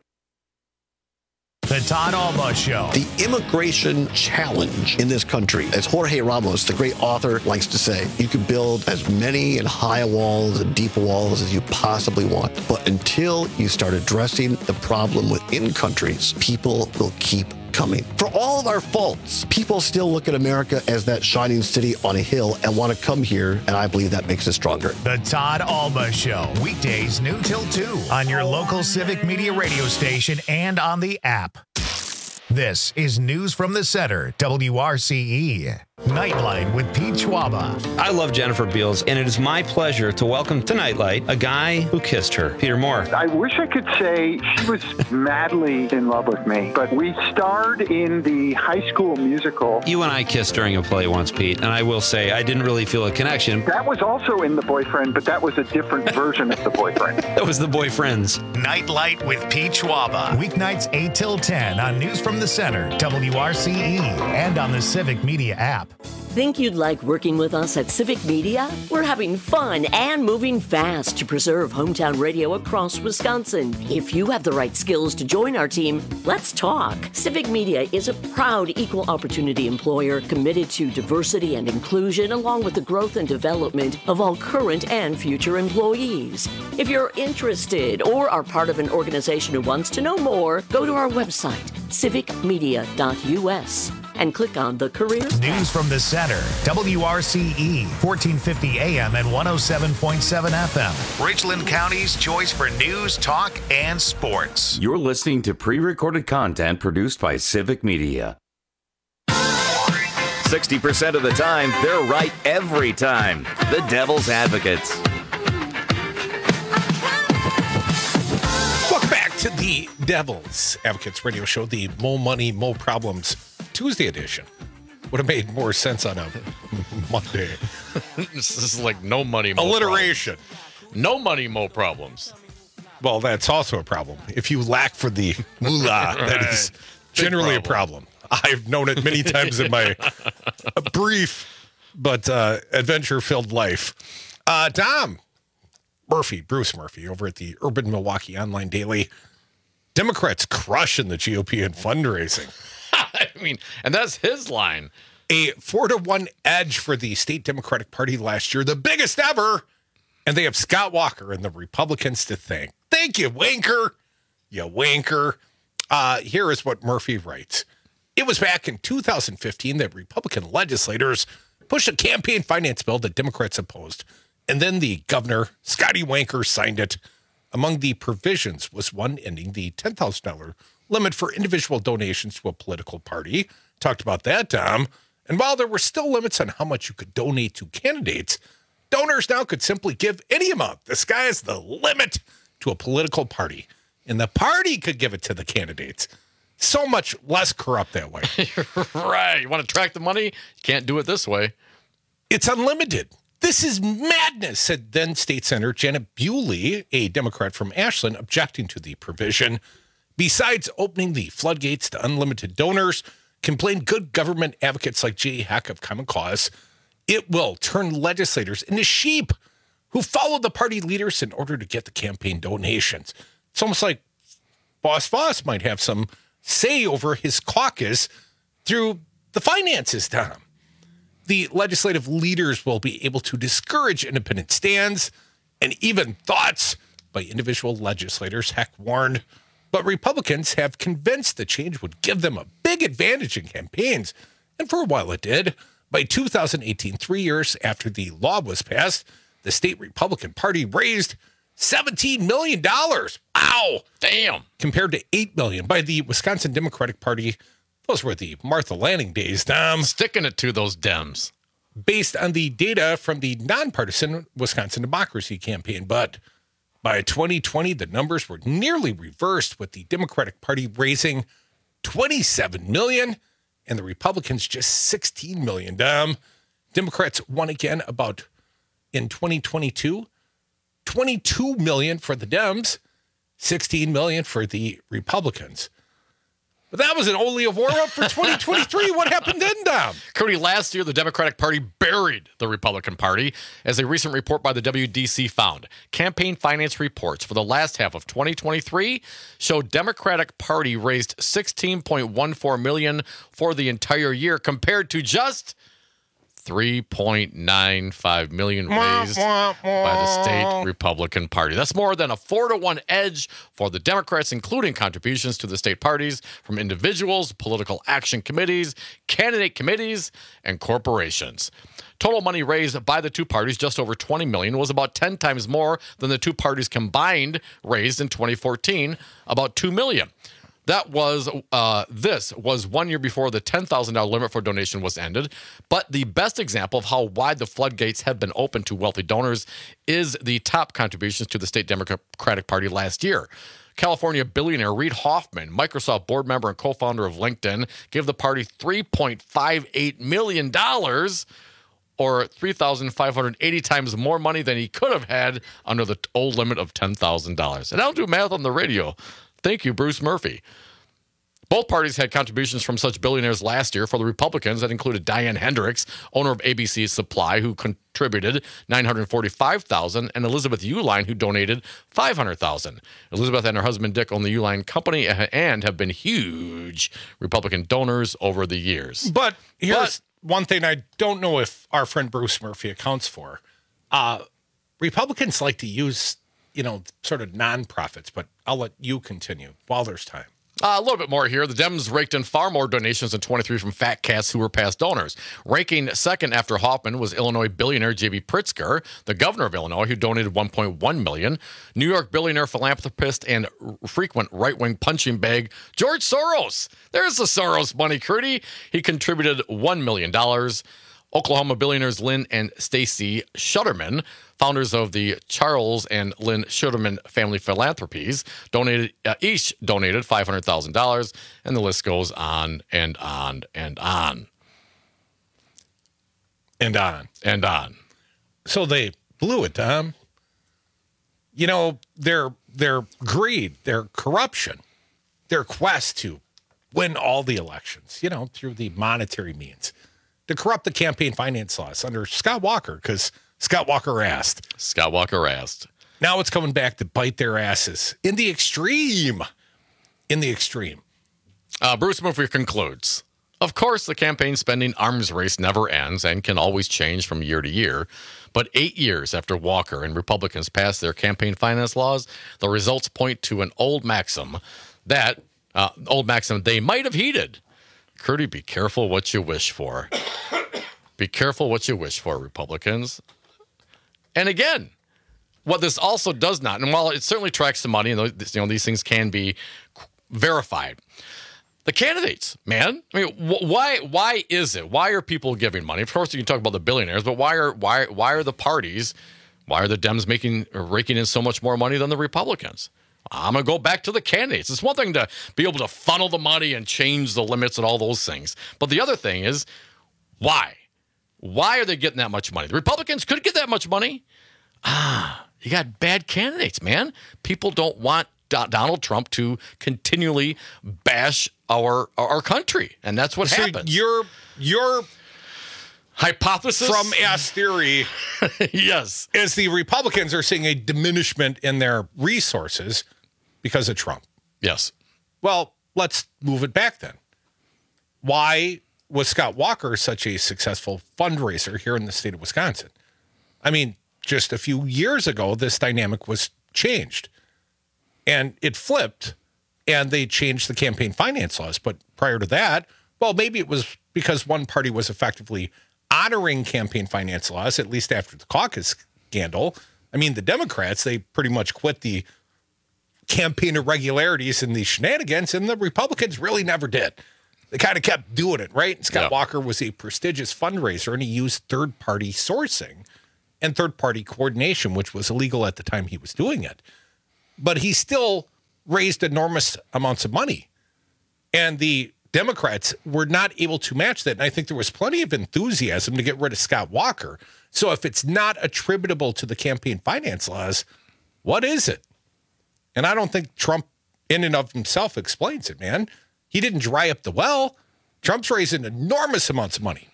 The Todd Alba Show. The immigration challenge in this country, as Jorge Ramos, the great author, likes to say, you can build as many and high walls and deep walls as you possibly want. But until you start addressing the problem within countries, people will keep coming. For all of our faults, people still look at America as that shining city on a hill and want to come here, and I believe that makes us stronger. The Todd Alba Show, weekdays noon till 2 on your local Civic Media radio station and on the app. This is News from the Center, WRCE. Nightlight with Pete Schwaba. I love Jennifer Beals, and it is my pleasure to welcome to Nightlight a guy who kissed her, Peter Moore. I wish I could say she was madly in love with me, but we starred in the High School Musical. You and I kissed during a play once, Pete, and I will say I didn't really feel a connection. That was also in The Boyfriend, but that was a different version of The Boyfriend. That was The Boyfriends. Nightlight with Pete Schwaba. Weeknights 8 till 10 on News from the Center, WRCE, and on the Civic Media app. Think you'd like working with us at Civic Media? We're having fun and moving fast to preserve hometown radio across Wisconsin. If you have the right skills to join our team, let's talk. Civic Media is a proud equal opportunity employer committed to diversity and inclusion along with the growth and development of all current and future employees. If you're interested or are part of an organization who wants to know more, go to our website, civicmedia.us. and click on the Careers tab. News from the Center, WRCE, 1450 AM and 107.7 FM. Richland County's choice for news, talk, and sports. You're listening to pre-recorded content produced by Civic Media. 60% of the time, they're right every time. The Devil's Advocates. Welcome back to the Devil's Advocates radio show, the Mo Money, Mo Problems Tuesday edition. Would have made more sense on a Monday. This is like no money, mo alliteration. Problems. No money, mo problems. Well, that's also a problem. If you lack for the moolah, that is generally a problem. I've known it many times in my brief but adventure-filled life. Tom Murphy, Bruce Murphy, over at the Urban Milwaukee Online Daily. Democrats crushing the GOP in fundraising. I mean, and that's his line. A 4-1 edge for the state Democratic Party last year, the biggest ever. And they have Scott Walker and the Republicans to thank. Thank you, wanker. You wanker. Here is what Murphy writes. It was back in 2015 that Republican legislators pushed a campaign finance bill that Democrats opposed. And then the governor, Scotty Wanker, signed it. Among the provisions was one ending the $10,000 limit for individual donations to a political party. Talked about that, Tom. And while there were still limits on how much you could donate to candidates, donors now could simply give any amount. The sky is the limit to a political party. And the party could give it to the candidates. So much less corrupt that way. Right. You want to track the money? You can't do it this way. It's unlimited. This is madness, said then State Senator Janet Bewley, a Democrat from Ashland, objecting to the provision. Besides opening the floodgates to unlimited donors, complained good government advocates like Jay Heck of Common Cause, it will turn legislators into sheep who follow the party leaders in order to get the campaign donations. It's almost like Boss Voss might have some say over his caucus through the finances, Tom. The legislative leaders will be able to discourage independent stands and even thoughts by individual legislators, Heck warned. But Republicans have convinced the change would give them a big advantage in campaigns. And for a while it did. By 2018, 3 years after the law was passed, the state Republican Party raised $17 million. Wow. Damn. Compared to $8 million by the Wisconsin Democratic Party. Those were the Martha Lanning days, Tom. Sticking it to those Dems. Based on the data from the nonpartisan Wisconsin Democracy Campaign. But by 2020, the numbers were nearly reversed, with the Democratic Party raising $27 million and the Republicans just $16 million. Democrats won again in 2022, $22 million for the Dems, $16 million for the Republicans. But that was only a warm-up for 2023. What happened then, Dom? Cody, last year, the Democratic Party buried the Republican Party, as a recent report by the WDC found. Campaign finance reports for the last half of 2023 showed Democratic Party raised $16.14 million for the entire year, compared to just $3.95 million raised by the state Republican Party. That's more than a 4-1 edge for the Democrats, including contributions to the state parties from individuals, political action committees, candidate committees, and corporations. Total money raised by the two parties, just over $20 million, was about 10 times more than the two parties combined raised in 2014, about $2 million. This was 1 year before the $10,000 limit for donation was ended. But the best example of how wide the floodgates have been opened to wealthy donors is the top contributions to the state Democratic Party last year. California billionaire Reid Hoffman, Microsoft board member and co-founder of LinkedIn, gave the party $3.58 million, or 3,580 times more money than he could have had under the old limit of $10,000. And I don't do math on the radio. Thank you, Bruce Murphy. Both parties had contributions from such billionaires last year. For the Republicans, that included Diane Hendricks, owner of ABC Supply, who contributed $945,000, and Elizabeth Uline, who donated $500,000. Elizabeth and her husband Dick own the Uline Company and have been huge Republican donors over the years. But here's one thing I don't know if our friend Bruce Murphy accounts for. Republicans like to use, sort of nonprofits, but I'll let you continue while there's time. A little bit more here. The Dems raked in far more donations than 23 from fat cats who were past donors. Raking second after Hoffman was Illinois billionaire J.B. Pritzker, the governor of Illinois, who donated $1.1 million. New York billionaire, philanthropist, and frequent right-wing punching bag George Soros. There's the Soros money, Crudy. He contributed $1 million. Oklahoma billionaires Lynn and Stacy Shutterman, founders of the Charles and Lynn Shutterman Family Philanthropies, each donated $500,000, and the list goes on and on and on. And on. And on. So they blew it, Tom. You know, their greed, their corruption, their quest to win all the elections, you know, through the monetary means, to corrupt the campaign finance laws under Scott Walker, because Scott Walker asked. Scott Walker asked. Now it's coming back to bite their asses in the extreme. In the extreme. Bruce Murphy concludes. Of course, the campaign spending arms race never ends and can always change from year to year. But 8 years after Walker and Republicans passed their campaign finance laws, the results point to an old maxim they might have heeded. Curdy, be careful what you wish for. Be careful what you wish for, Republicans. And again, what this also does not, and while it certainly tracks the money, and these things can be verified, the candidates, man. I mean, why is it? Why are people giving money? Of course, you can talk about the billionaires, but why are the parties? Why are the Dems raking in so much more money than the Republicans? I'm going to go back to the candidates. It's one thing to be able to funnel the money and change the limits and all those things. But the other thing is, why? Why are they getting that much money? The Republicans could get that much money. You got bad candidates, man. People don't want Donald Trump to continually bash our country. And that's what happens. Your hypothesis from Ass Theory, yes, is the Republicans are seeing a diminishment in their resources because of Trump. Yes. Well, let's move it back then. Why was Scott Walker such a successful fundraiser here in the state of Wisconsin? I mean, just a few years ago, this dynamic was changed and it flipped and they changed the campaign finance laws. But prior to that, well, maybe it was because one party was effectively honoring campaign finance laws, at least after the caucus scandal. I mean, the Democrats, they pretty much quit the campaign irregularities and the shenanigans, and the Republicans really never did. They kind of kept doing it, right? Scott Walker was a prestigious fundraiser, and he used third-party sourcing and third-party coordination, which was illegal at the time he was doing it. But he still raised enormous amounts of money. And the Democrats were not able to match that. And I think there was plenty of enthusiasm to get rid of Scott Walker. So if it's not attributable to the campaign finance laws, what is it? And I don't think Trump in and of himself explains it, man. He didn't dry up the well. Trump's raising enormous amounts of money.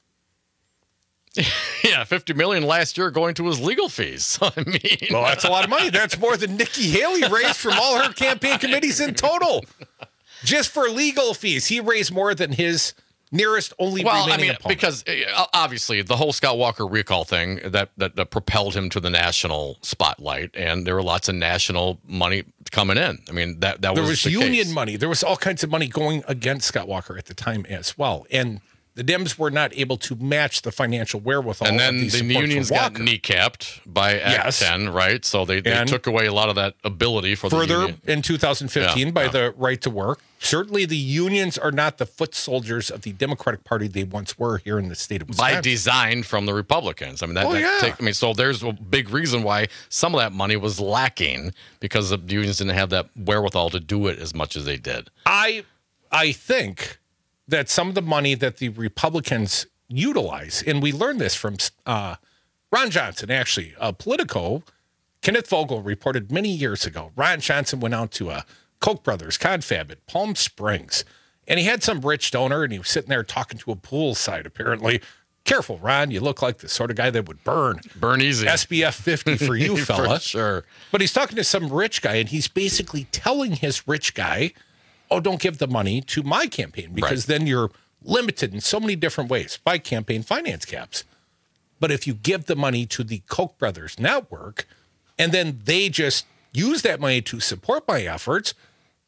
Yeah, $50 million last year going to his legal fees. I mean, well, that's a lot of money. That's more than Nikki Haley raised from all her campaign committees in total. Just for legal fees, he raised more than his nearest only remaining opponent. Because obviously the whole Scott Walker recall thing that propelled him to the national spotlight, and there were lots of national money coming in. I mean, that there was the union case. money. There was all kinds of money going against Scott Walker at the time as well, and the Dems were not able to match the financial wherewithal. And then of the unions got kneecapped by Act 10, right? So they took away a lot of that ability for further the union. in 2015 by the right to work. Certainly the unions are not the foot soldiers of the Democratic Party they once were here in the state of Wisconsin. By design from the Republicans. I mean, so there's a big reason why some of that money was lacking, because the unions didn't have that wherewithal to do it as much as they did. I think that some of the money that the Republicans utilize, and we learned this from Ron Johnson, actually, Politico, Kenneth Vogel reported many years ago. Ron Johnson went out to a Koch brothers confab at Palm Springs, and he had some rich donor, and he was sitting there talking to a poolside, apparently. Careful, Ron, you look like the sort of guy that would burn easy. SBF 50 for you, fella. For sure. But he's talking to some rich guy, and he's basically telling his rich guy, oh, don't give the money to my campaign, because then you're limited in so many different ways by campaign finance caps. But if you give the money to the Koch brothers network, and then they just use that money to support my efforts,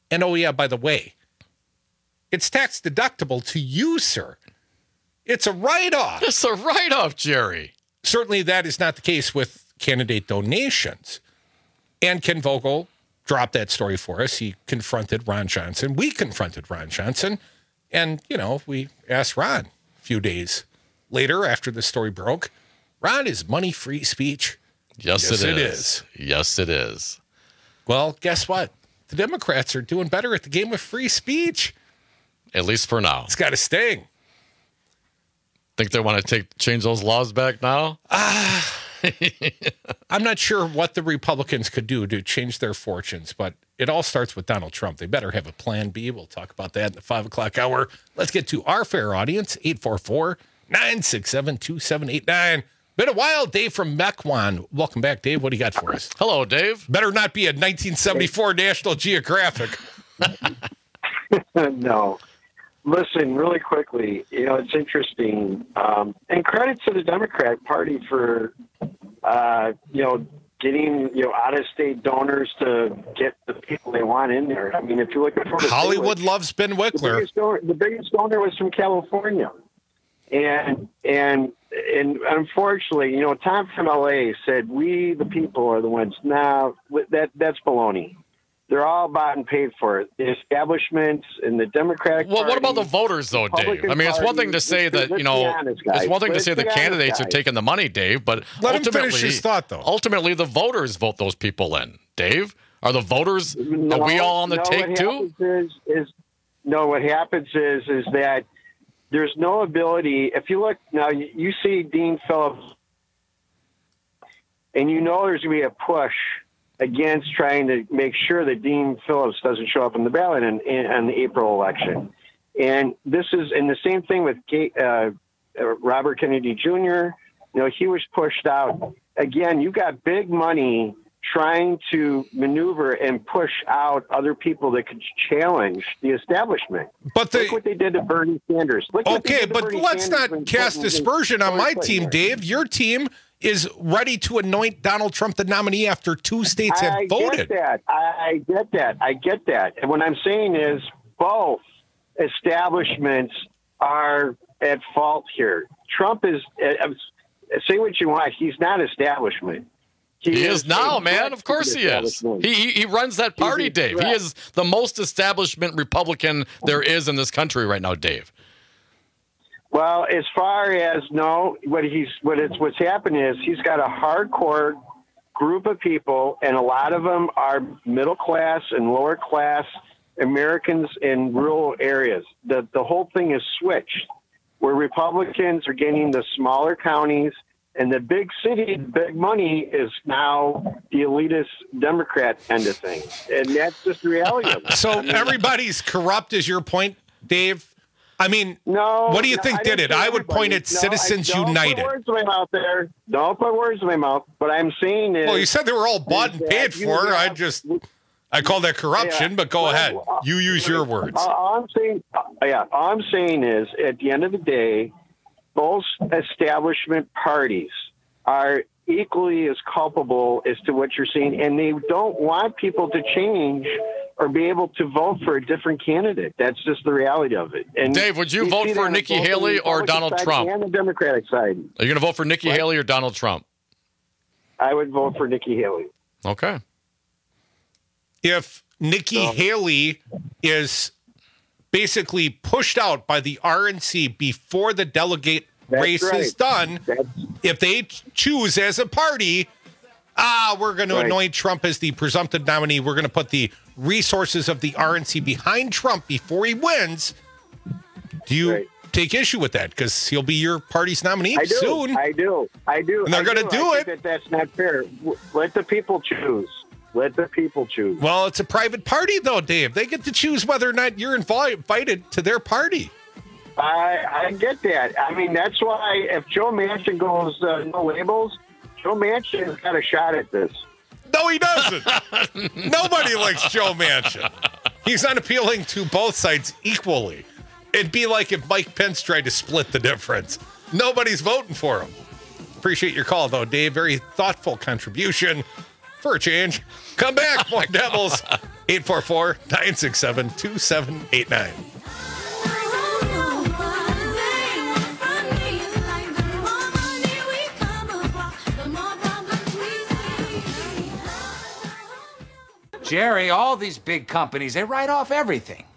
And oh, yeah, by the way, it's tax deductible to you, sir. It's a write-off. It's a write-off, Jerry. Certainly that is not the case with candidate donations. And Ken Vogel dropped that story for us. He confronted Ron Johnson. We confronted Ron Johnson. And, we asked Ron a few days later after the story broke, Ron, is money free speech? Yes, it is. Yes, it is. Well, guess what? The Democrats are doing better at the game of free speech. At least for now. It's got to sting. Think they want to change those laws back now? I'm not sure what the Republicans could do to change their fortunes, but it all starts with Donald Trump. They better have a plan B. We'll talk about that in the 5 o'clock hour. Let's get to our fair audience, 844-967-2789. Been a while, Dave from Mequon. Welcome back, Dave. What do you got for us? Hello, Dave. Better not be a 1974 National Geographic. No. Listen, really quickly, it's interesting. And credit to the Democratic Party for, getting, out-of-state donors to get the people they want in there. I mean, if you look at Hollywood loves Ben Wickler. The biggest donor was from California. And unfortunately, Tom from LA said, we, the people, are the ones. Now, that's baloney. They're all bought and paid for. The establishments and the Democratic Party. Well, what about the voters, though, Dave? I mean, it's one thing to say that, it's one thing to say the candidates are taking the money, Dave, but let him finish his thought, though. Ultimately, the voters vote those people in. Dave, are the voters, are we all on the take, too? What happens is that there's no ability. If you look now, you see Dean Phillips, and there's going to be a push against trying to make sure that Dean Phillips doesn't show up on the ballot in the April election. And this is, and the same thing with Robert Kennedy Jr. He was pushed out. Again, you got big money trying to maneuver and push out other people that could challenge the establishment. But look what they did to Bernie Sanders. Okay, but let's not cast aspersion on my team, Dave. Your team is ready to anoint Donald Trump the nominee after 2 states have voted. I get that. And what I'm saying is both establishments are at fault here. Trump is, say what you want, he's not establishment. He is now, man. Of course he is. He runs that party, Dave. He is the most establishment Republican there is in this country right now, Dave. Well, as far as what's happened is he's got a hardcore group of people, and a lot of them are middle class and lower class Americans in rural areas. The whole thing is switched, where Republicans are getting the smaller counties, and the big city, big money is now the elitist Democrat end of thing, and that's just the reality of it. So everybody's corrupt, is your point, Dave? I mean, what do you think did it? I would point at Citizens United. Don't put words in my mouth there. Don't put words in my mouth. What I'm saying is... Well, you said they were all bought and paid for. I call that corruption, but go ahead. You use your words. All I'm saying is, at the end of the day, both establishment parties are equally as culpable as to what you're saying, and they don't want people to change or be able to vote for a different candidate. That's just the reality of it. And Dave, would you vote for Nikki Haley or Donald Trump? And the Democratic side. Are you going to vote for Nikki Haley or Donald Trump? I would vote for Nikki Haley. Okay. If Nikki Haley is basically pushed out by the RNC before the delegate race is done, if they choose as a party, we're going to anoint Trump as the presumptive nominee. We're going to put the resources of the RNC behind Trump before he wins. Do you take issue with that? Because he'll be your party's nominee soon. I do. And they're going to do it. That's not fair. Let the people choose. Let the people choose. Well, it's a private party, though, Dave. They get to choose whether or not you're invited to their party. I get that. I mean, that's why if Joe Manchin goes no labels, Joe Manchin's got a shot at this. No, he doesn't. Nobody likes Joe Manchin. He's not appealing to both sides equally. It'd be like if Mike Pence tried to split the difference. Nobody's voting for him. Appreciate your call, though, Dave. Very thoughtful contribution. For a change. Come back, Point Devils. 844-967-2789. Jerry, all these big companies, they write off everything.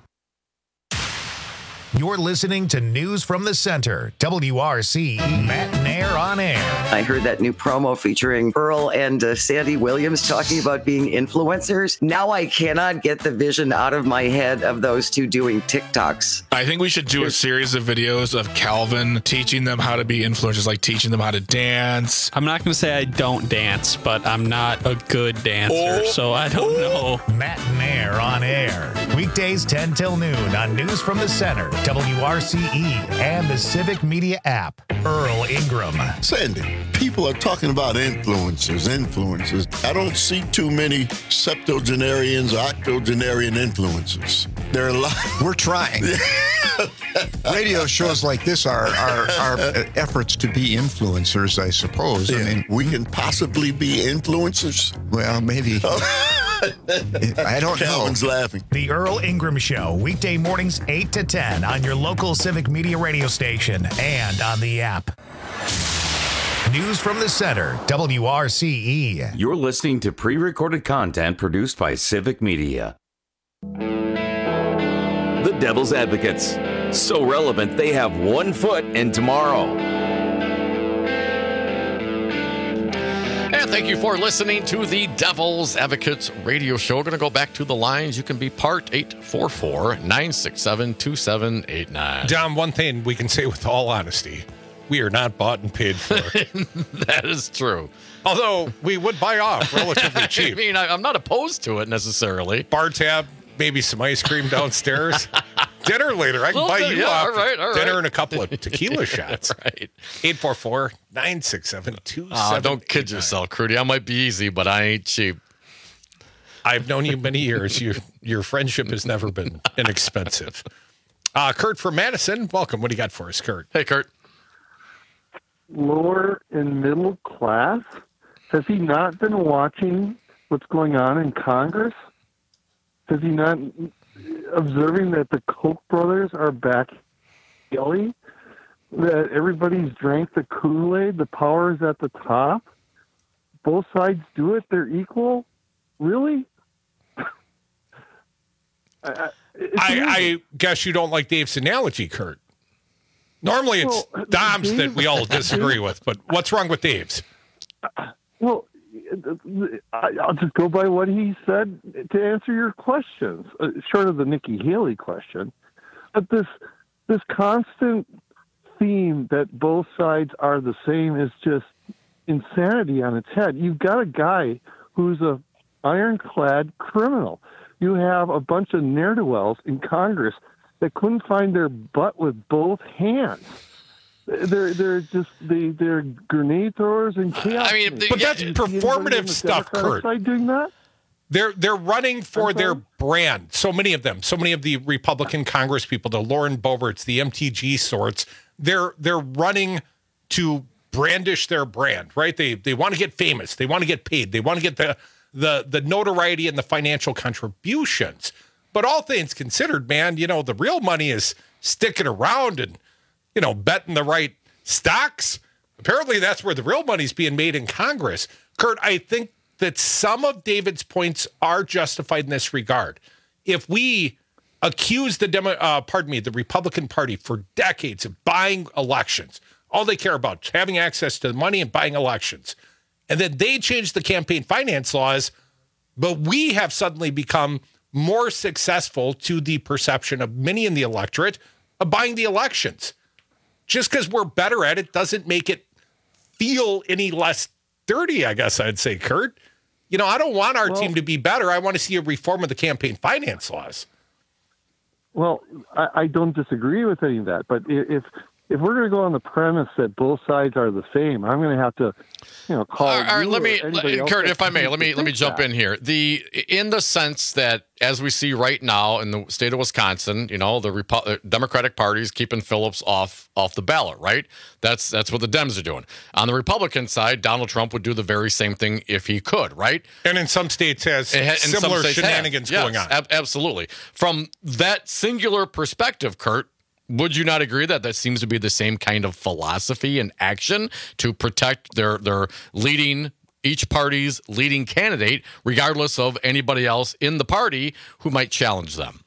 You're listening to News from the Center, WRCE Matt Nair on air. I heard that new promo featuring Earl and Sandy Williams talking about being influencers. Now I cannot get the vision out of my head of those two doing TikToks. I think we should do a series of videos of Calvin teaching them how to be influencers, like teaching them how to dance. I'm not going to say I don't dance, but I'm not a good dancer, so I don't know. Matt Nair on air. Weekdays 10 till noon on News from the Center, WRCE, and the Civic Media app. Earl Ingram. Sandy, people are talking about influencers. I don't see too many septuagenarians or octogenarian influencers. There are a lot. We're trying. Radio shows like this are efforts to be influencers, I suppose. Yeah. I mean, we can possibly be influencers. Well, maybe. I don't know. Calvin's laughing. The Earl Ingram Show, weekday mornings 8 to 10 on your local Civic Media radio station and on the app. News from the Center, WRCE. You're listening to pre-recorded content produced by Civic Media. The Devil's Advocates. So relevant, they have one foot in tomorrow. And thank you for listening to the Devil's Advocates radio show. We're going to go back to the lines. You can be part 844-967-2789. John, one thing we can say with all honesty, we are not bought and paid for. That is true. Although we would buy off relatively cheap. I mean, I'm not opposed to it necessarily. Bar tab, maybe some ice cream downstairs. Dinner later. I can buy you off all right. dinner and a couple of tequila shots. Right. 844-967-2789. Don't kid yourself, Crudy. I might be easy, but I ain't cheap. I've known you many years. Your friendship has never been inexpensive. Kurt from Madison, welcome. What do you got for us, Kurt? Hey, Kurt. Lower and middle class? Has he not been watching what's going on in Congress? Has he not observing that the Koch brothers are back Kelly? That everybody's drank the Kool-Aid, the power is at the top? Both sides do it, they're equal? Really? I guess you don't like Dave's analogy, Kurt. Normally it's Dom's that we all disagree with, but what's wrong with Dave's? Well, I'll just go by what he said to answer your questions, short of the Nikki Haley question. But this constant theme that both sides are the same is just insanity on its head. You've got a guy who's a ironclad criminal. You have a bunch of ne'er-do-wells in Congress that couldn't find their butt with both hands. They're grenade throwers and chaos. I mean, but that's performative stuff, Kurt. Side doing that? They're running for their brand. So many of them, so many of the Republican Congress people, the Lauren Boeberts, the MTG sorts, they're running to brandish their brand, right? They want to get famous. They want to get paid. They want to get the notoriety and the financial contributions. But all things considered, man, the real money is sticking around and, betting the right stocks. Apparently that's where the real money's being made in Congress. Kurt, I think that some of David's points are justified in this regard. If we accuse the Republican Party for decades of buying elections, all they care about is having access to the money and buying elections, and then they change the campaign finance laws, but we have suddenly become more successful to the perception of many in the electorate of buying the elections. Just because we're better at it doesn't make it feel any less dirty, I guess I'd say, Kurt. I don't want our team to be better. I want to see a reform of the campaign finance laws. Well, I don't disagree with any of that, but if if we're going to go on the premise that both sides are the same, I'm going to have to, call. All right, Kurt, if I may, let me jump in here. In the sense that, as we see right now in the state of Wisconsin, the Democratic Party is keeping Phillips off the ballot, right? That's what the Dems are doing. On the Republican side, Donald Trump would do the very same thing if he could, right? And in some states has similar shenanigans going on. Absolutely. From that singular perspective, Kurt, would you not agree that seems to be the same kind of philosophy and action to protect their each party's leading candidate, regardless of anybody else in the party who might challenge them?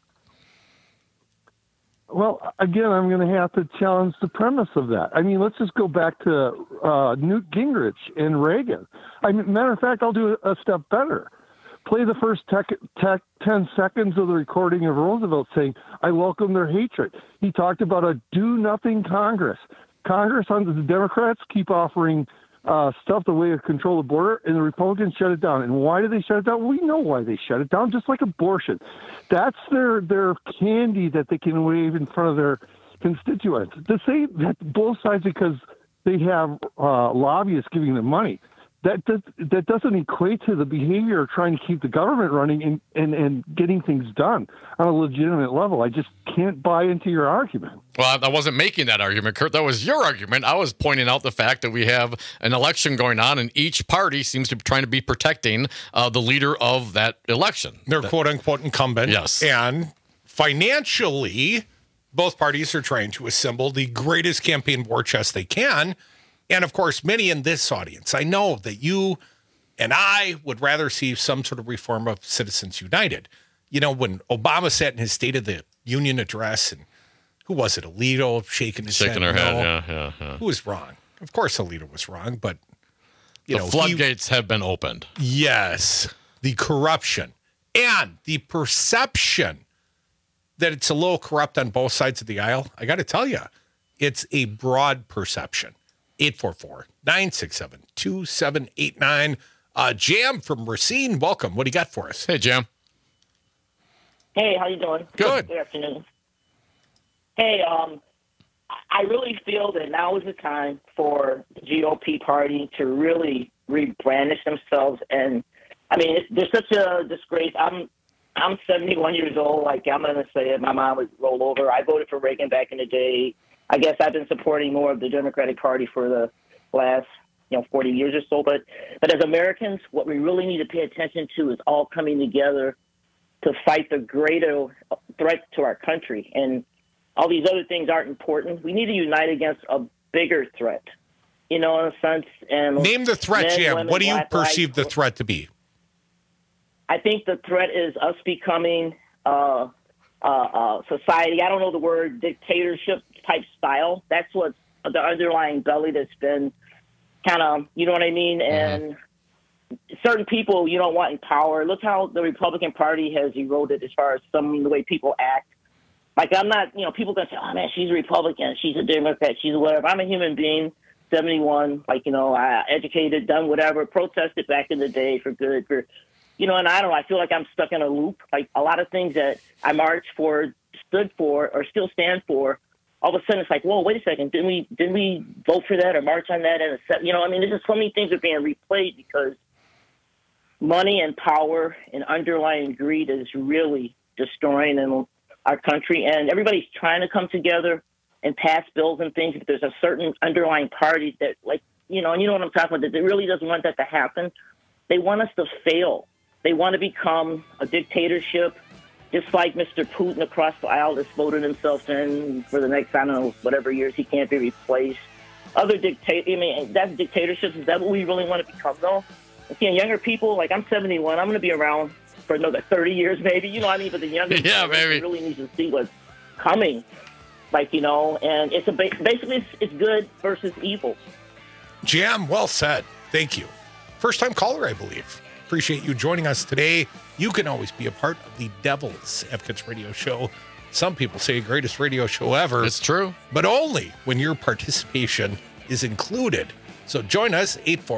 Well, again, I'm going to have to challenge the premise of that. I mean, let's just go back to Newt Gingrich and Reagan. Matter of fact, I'll do a step better. Play the first 10 seconds of the recording of Roosevelt saying, I welcome their hatred. He talked about a do-nothing Congress. Congress, under the Democrats, keep offering stuff the way to control the border, and the Republicans shut it down. And why did they shut it down? We know why they shut it down, just like abortion. That's their candy that they can wave in front of their constituents. To say that both sides, because they have lobbyists giving them money, that doesn't equate to the behavior of trying to keep the government running and getting things done on a legitimate level. I just can't buy into your argument. Well, I wasn't making that argument, Kurt. That was your argument. I was pointing out the fact that we have an election going on, and each party seems to be trying to be protecting the leader of that election. Their quote-unquote incumbent. Yes. And financially, both parties are trying to assemble the greatest campaign war chest they can. And, of course, many in this audience, I know that you and I would rather see some sort of reform of Citizens United. When Obama sat in his State of the Union address, and who was it, Alito, shaking her head? Yeah. Who was wrong? Of course Alito was wrong, but, the floodgates have been opened. Yes. The corruption and the perception that it's a little corrupt on both sides of the aisle, I got to tell you, it's a broad perception. 844-967-2789. Jam from Racine, welcome. What do you got for us? Hey, Jam. Hey, how you doing? Good. Good afternoon. Hey, I really feel that now is the time for the GOP party to really rebrandish themselves. And, there's such a disgrace. I'm 71 years old. Like, I'm going to say it. My mom would roll over. I voted for Reagan back in the day. I guess I've been supporting more of the Democratic Party for the last, 40 years or so. But as Americans, what we really need to pay attention to is all coming together to fight the greater threat to our country. And all these other things aren't important. We need to unite against a bigger threat, in a sense. And name the threat, men, Jam. women, What do you black, perceive white, the threat to be? I think the threat is us becoming society. I don't know the word dictatorship type style. That's what's the underlying belly that's been kind of, you know what I mean? And certain people you don't want in power. Look how the Republican Party has eroded as far as some of the way people act. Like, I'm not, people going to say, oh, man, she's a Republican, she's a Democrat, she's a whatever. I'm a human being, 71, I educated, done whatever, protested back in the day for good, and I don't know, I feel like I'm stuck in a loop. Like, a lot of things that I marched for, stood for, or still stand for, all of a sudden it's like, whoa, wait a second, didn't we vote for that or march on that? And there's just so many things are being replayed because money and power and underlying greed is really destroying our country. And everybody's trying to come together and pass bills and things, but there's a certain underlying party that, and you know what I'm talking about, that really doesn't want that to happen. They want us to fail. They want to become a dictatorship, just like Mr. Putin across the aisle that's voted himself in for the next, I don't know, whatever years he can't be replaced. Other that's dictatorships. Is that what we really want to become, though? And seeing younger people, like I'm 71, I'm going to be around for another 30 years maybe, but the younger people really need to see what's coming. And it's basically it's good versus evil. Jam, well said. Thank you. First time caller, I believe. Appreciate you joining us today. You can always be a part of the Devil's Advocates radio show. Some people say greatest radio show ever. It's true. But only when your participation is included. So join us,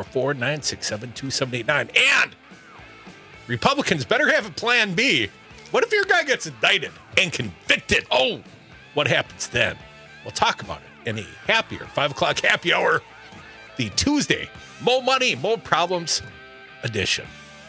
844-967-2789. And Republicans better have a plan B. What if your guy gets indicted and convicted? Oh, what happens then? We'll talk about it and a happier 5 o'clock happy hour, the Tuesday Mo Money, Mo Problems edition.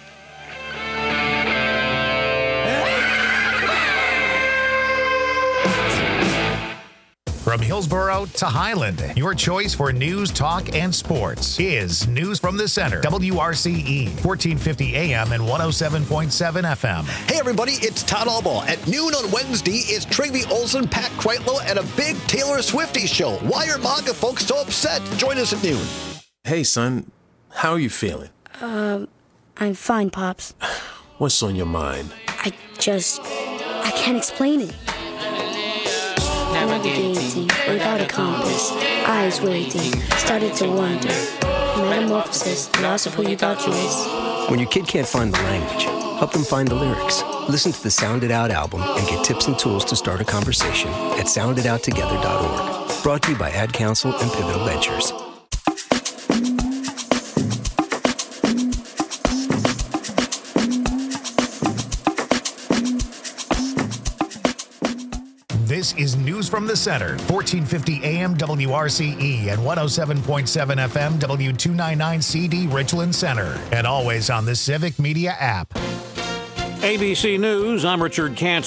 From Hillsborough to Highland, your choice for news, talk, and sports is News from the Center. WRCE, 1450 AM and 107.7 FM. Hey everybody, it's Todd Albaugh. At noon on Wednesday, it's Trigby Olsen, Pat Kreitlow, and a big Taylor Swiftie show. Why are MAGA folks so upset? Join us at noon. Hey son, how are you feeling? I'm fine, Pops. What's on your mind? I can't explain it. Navigating without a compass, eyes waiting, started to wonder. Metamorphosis, the loss of who you thought you was. When your kid can't find the language, help them find the lyrics. Listen to the Sound It Out album and get tips and tools to start a conversation at sounditouttogether.org. Brought to you by Ad Council and Pivotal Ventures. This is News from the Center, 1450 AM WRCE and 107.7 FM W299CD Richland Center, and always on the Civic Media app. ABC News, I'm Richard Kant.